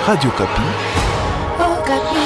Radio Kapi. Okapi.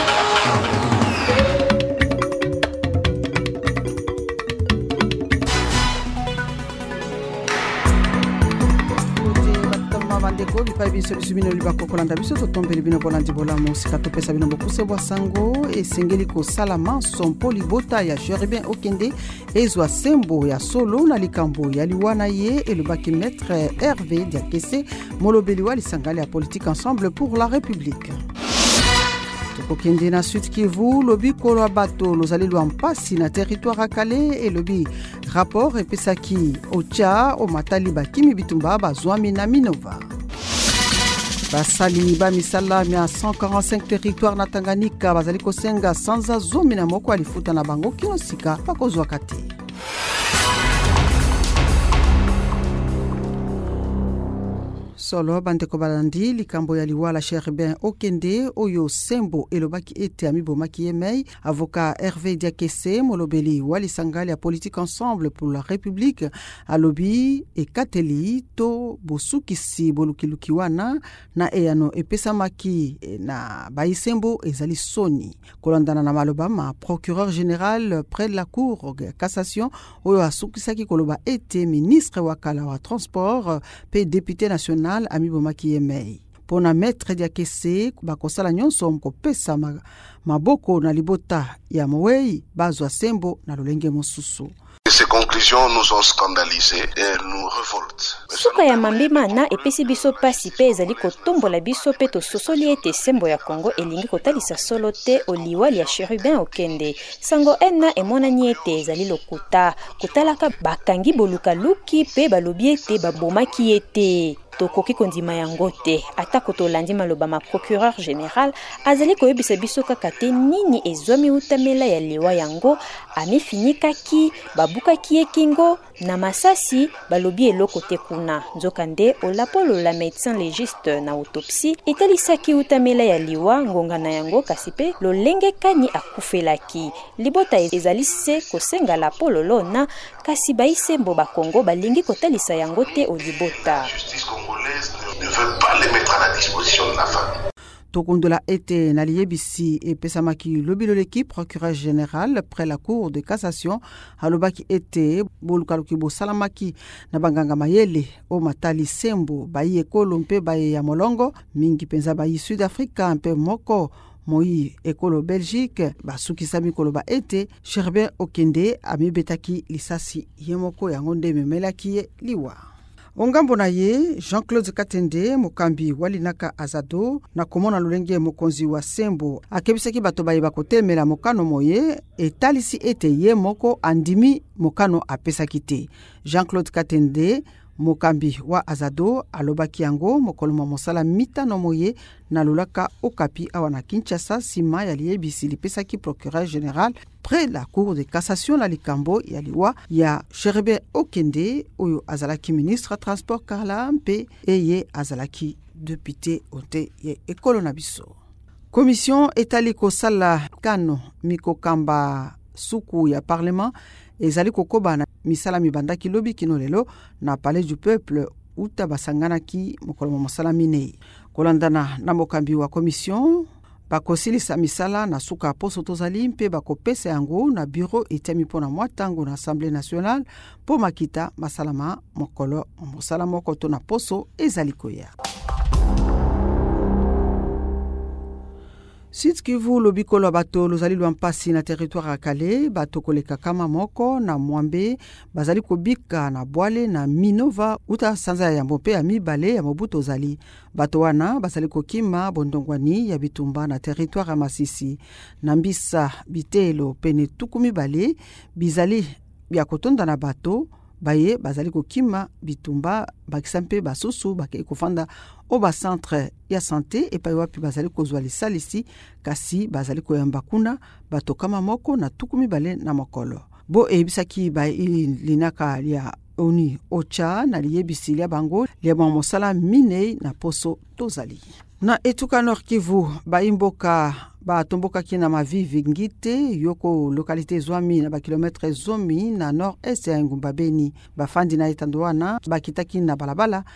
Bandeko bipai biso bisubino libako kolanda biso totombeli bino bolandi bolamo sika topesa bino bokuse bwa sango esengeli kosala mansompo libota ya Cherubin Okende ezwa sembo ya solo na likambo ya liwana ye elobaki maître Hervé Diakese molobeli wa lisangali ya politique ensemble pour la République. Tokokende na Sud Kivu lobi kolo bato lozali lwa mpasi na territoire akale elobi rapport epesaki ocha o matali bakimi bitumba bazwami na Minova. Basali ba misala mia 145 territoire na Tanganyika bazali kosenga sanza zomi na moko alifuta na bango kino sika pakozwa kate. Solo bandeko balandi likambo ya liwala Cherubin Okende oyo sembo elobaki ete amibomaki yemei avocat Hervé Diakese molobeli wali sangali ya politique ensemble pour la République alobi ekateli to bosukisi bolukiluki wana na eyano epesamaki na baisembo ezali soni kolandana na maloba ma procureur général près de la cour de cassation oyo asukisaki koloba ete ministre wakala wa transport pe député national amibomaki yemei pona maître Diakese bakosala nyonso mkopesa maboko na libota ya mowei bazwa sembo na lolenge mosusu. Ces conclusions nous ont scandalisés et nous révoltent. Suka ya mambima na epesi biso pasi pe ezali kotombola biso pe tososoli ete sembo ya Congo elingi kotalisa solo te oliwali ya Cherubin Okende. Sango ena emonani ete ezali lokuta kotalaka bakangi boluka luki pe balobi ete babomaki ete. Tokoki kondima yango te atako tolandi maloba ma procureur général azali koyebisa biso kaka te nini ezwami utamela ya liwa yango amifinikaki babukaki ekingo na masasi balobi eloko te kuna nzokande olapolo la médecin légiste na autopsie etalisaki utamela ya liwa ngonga na yango kasi pe lolenge kani akufelaki libota ezali se kosenga la pololo na kasi baisembo ba Congo balingi kotalisa yango te olibota. Ne veut pas les mettre à la disposition de la famille. Tokondola ete na liebisi e pesamaki lobilo l'équipe procureur général près la cour de cassation alobaki ete bolukaluki bosalamaki na banganga mayele o matali sembo bayi ekolo mpe baye ya molongo mingi penza bayi Sud Africa mpe moko moi ekolo Belgique basukisa mikolo ba ete Cherubin Okende amibetaki lisasi yemoko yango nde memelaki ye liwa. Ongambo na ye Jean-Claude Katende mokambi walinaka azado na komona lolenge mokonzi wa sembo akebisaki bato baye bakotemela mokano moye etalisi ete ye moko andimi mokano apesaki te. Jean-Claude Katende mokambi wa azado alobaki yango mokolo mosala mitano moye na lolaka Okapi awana Kinshasa sima ya liebisi lipesaki procureur général près la cour de cassation la likambo ya liwa ya Cherubin Okende oyo azalaki ministre transport Karla mpe eye azalaki député ote ye ekolo na biso. Commission etali kosala kano mikokamba suku ya parlement ezali kokoba na misala mibanda kilobi kino lelo na palais du peuple uta basanganaki mokolo mosala minei kolandana na mokambi wa commission bakosilisa misala na suka poso tozali mpe bakopesa yango na bureau etemi pona mwatango na assemblée nationale po makita masalama mokolo mosala moko to na poso ezali koya. Sud Kivu lobikolo bato lozali lwa mpasi na territoire akale bato koleka kama moko na Mwambe bazali kobika na Bwale na Minova uta sanza ya mbope ya mibale ya mobuto zali bato wana bazali kokima bondongwani ya bitumba na territoire ya Masisi na Mbisa bitelo pene tuku mibale bizali bya kotonda na bato baye bazali kokima bitumba bakisampe basusu bake kofanda oba centre ya santé epai wapi bazali kozwa lisalisi kasi bazali koyamba kuna bato kama moko na tuku mibale na mokolo bo ebisaki ba linaka ya oni ocha na liebisi ya bango lia mosala minei na poso tozali na etuka Nord Kivu baimboka batomboka kina mavivi ngite yoko localité zwami na ba kilometre zomi na nord-est ya Ngumba Beni bafandi na etandwana bakitaki na balabala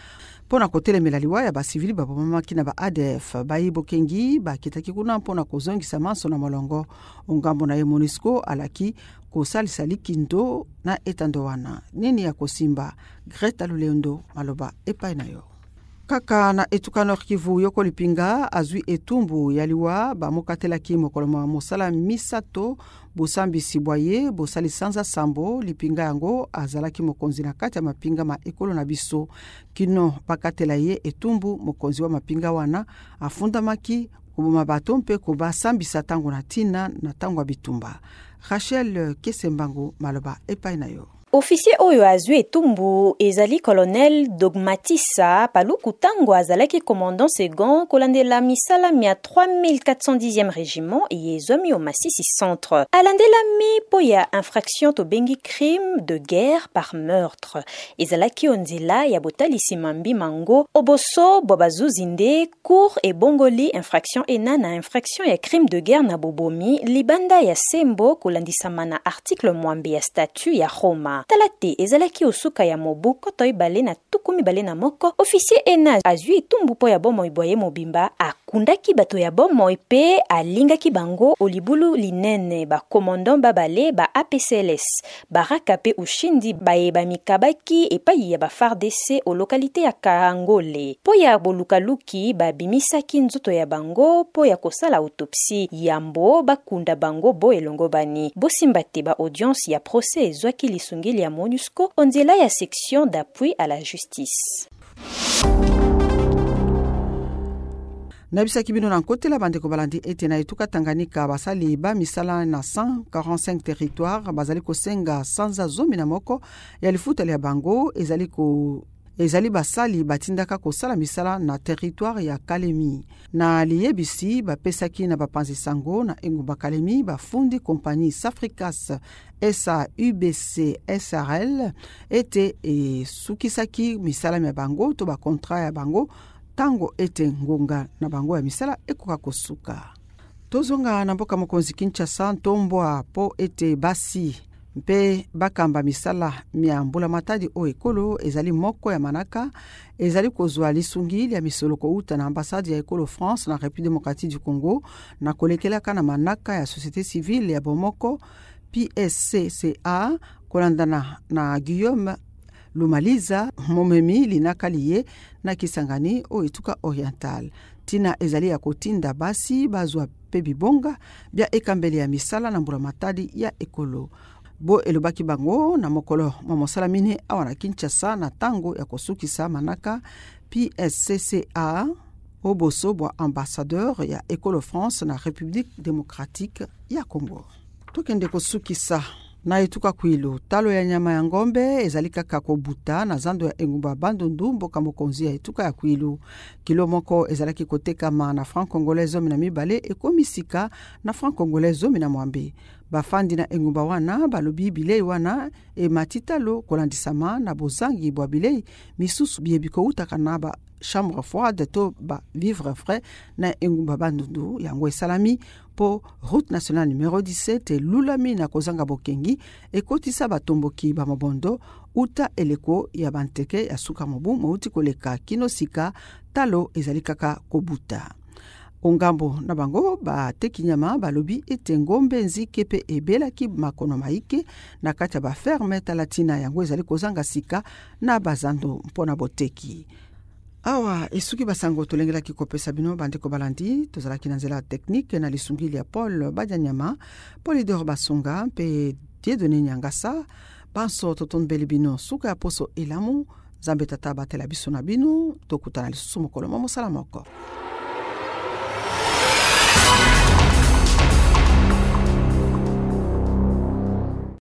mpona kotelemela liwa ya basivili babomamaki na ba-ADF bayi bokengi bakitaki kuna mpona kozongisa manso na molongo. Ongambo na ye MONUSCO alaki kosalisa likindo na etando wana. Nini ya kosimba? Greta Lulendo maloba epai na yo. Kaka na etuka Nord Kivu yoko lipinga azwi etumbu yaliwa bamokatelaki mokolo ma mosala misato bosambisi bwaye bosali sanza sambo lipinga yango azalaki mokonzi na kati ya mapinga ma ekolo na biso kino bakatela ye etumbu mokonzi wa mapinga wana afundamaki koboma bato mpe kobasambisa tango na tina na tango ya bitumba. Rachel Kesembango maloba epai na yo. Officier oyo azwi etumbu ezali colonel Dogmatisa Paluku tango azalaki commandant second kolandela misala mia 3410e régiment yezwami o Masisi centre. Alandelami po ya infraction to bengi crime de guerre par meurtre. Ezalaki onzela ya botalisi mambi mango oboso bobazuzinde cour e bongoli infraction ena na infraction ya crime de guerre na bobomi libanda ya sembo kolandisama na article mwambi ya statut ya Roma. Talate ezalaki osuka ya mobu koto ibale na tukumi bale na moko. Officier ena azwi etumbu po ya bomo iboye mobimba akundaki bato ya bomo pe alingaki bango olibulu linene ba commandant babale ba APCLS baraka pe ushindi baeba mikabaki epai ya ba FARDC o lokalite ya Kaangole. Po ya bolukaluki babimisaki nzoto ya bango po ya kosala autopsie yambo bakunda bango bo elongo bani. Bosimbate ba audience ya procès ezwaki lisungili ya MONUSCO onzela ya section d'appui à la justice. Nabisaki bino na nkotela bandeko balandi ete na etuka Tanganyika basali ba misala na 145 territoire bazali kosenga sanza zomi na moko ya lifuteli ya bango ezali basali batindaka kosala misala na territoire ya Kalemi. Na liyebisi bapesaki na bapanzi sango na engumba Kalemi bafundi kompani Safricas SAUBC SRL ete sukisaki misala ya bango to ba contrat ya bango tango ete ngonga na bango ya misala ekoka kosuka. Tozonga na mboka mokonzi Kinshasa ntombwa po ete basi mpe bakamba misala miambula matadi o ekolo ezali moko ya manaka ezali kozwa lisungili ya misoloko uta na ambassade ya ekolo France na République démocratique du Congo na kolekelaka na manaka ya société civile ya bomoko PSCCA kolandana na Guillaume Lumaliza momemi linakaliye na Kisangani o etuka oriental. Tina ezali ya kotinda basi bazwa pe bibonga bia ekambeli ya misala na mbula matadi ya ekolo. Bo elobaki bango na mokolo mamosala mine awana Kinshasa na tango ya kosukisa manaka PSCCA oboso bwa ambassadeur ya Ekolo France na République démocratique ya Congo. Tokende kosukisa na etuka kwilu talo ya nyama ya ngombe ezali kaka kobuta na zando ya engumba bandundu mboka mokonzi ya etuka ya kwilu. Kilo moko ezalaki kotekama na franc congolais zomi na mibale ekomisika na franc congolais zomi na mwambe. Bafandi na engumba wana balobi bilei wana matitalo kolandisama na bozangi bwa bilei misusu biebiko utaka na ba chambre froide to ba vivre frais na engumba bandundu yango esalami po route nationale numéro 17 lulami na kozanga bokengi ekotisa batomboki ba mabondo uta eleko ya banteke ya suka mobu mouti koleka kinosika talo ezali kaka kobuta. Ongambo na bango ba tekinyama balobi ete ngombe nzike pe ebelaki makono maike na kati ya ba ferme talatina yango ezali kozanga sika na bazando mpona boteki. Awa esuki basango tolengelaki kopesa bino bandeko balandi tozalaki na nzela technique na lisungili ya Paul Badianyama Polidor Basunga pe Dieudonné Nyangasa banso totonbeli bino suka ya poso elamu Zambé tata batela biso na bino tokutana lisusu mokolo mosala moko.